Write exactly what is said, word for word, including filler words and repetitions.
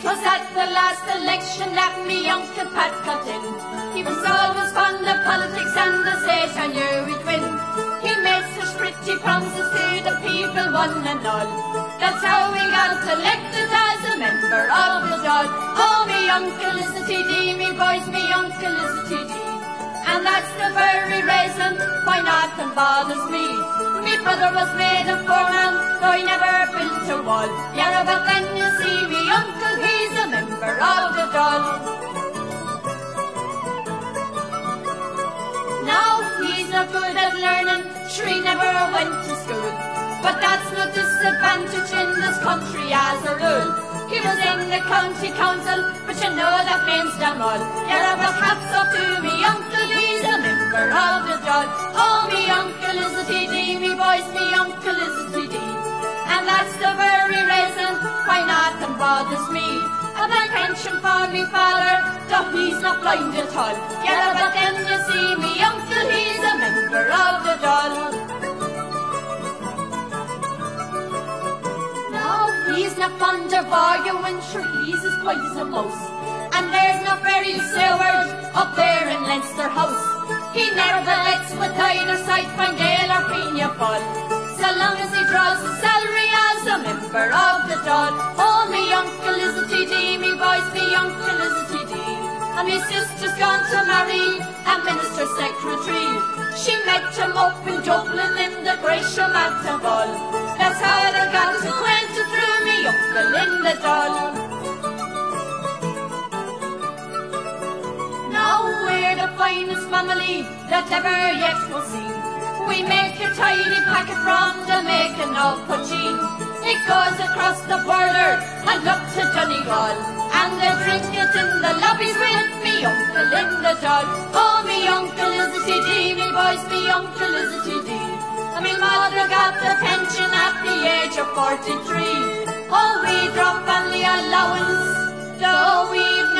'Twas at the last election that me Uncle Pat got in. He was always fond of politics and the state I knew he'd win. He made such pretty promises to the people, one and all. That's how we got elected as a member of the Dáil. Oh, me uncle is a T D, me boys, me uncle is a T D. And that's the very reason why nothing bothers me. Me brother was made a foreman, though he never built a wall. Yeah, but then you see me uncle, he's a member of the Dáil. Now he's not good at learning, sure he never went to school. But that's no disadvantage in this country as a rule. He was in the county council, but you know that means damn all. Yeah, but hats off to me uncle, he's a member of the Dáil. Oh, me uncle is a T D, me boys, me uncle is a T D. And that's the very reason why nothing bothers me. And my pension for me father, though he's not blind at all. Yeah, but then you see me uncle, he's a member of the Dáil. He's not fond of arguing, sure he's as quiet as a mouse. And there's no very Seward up there in Leinster House. He never lets with either side find Gael or Fianna Fáil, so long as he draws his salary as a member of the Dáil. Oh, me uncle is a T D, me boys, me uncle is a T D. And me sister's gone to marry a minister secretary. She met him up in Dublin in the Gresham Matta Ball. That's how they got acquainted through me uncle in the Dáil. Now we're the finest family that ever yet was seen. We make a tidy packet from the making of poteen. It goes across the border and up to Donegal, and they drink it in the lobbies with me uncle in the Dáil. Oh, me uncle is a T D, me boys, me uncle is a T D. And me mother got the pension at the age of forty-three. Oh, we drop on the allowance, though we've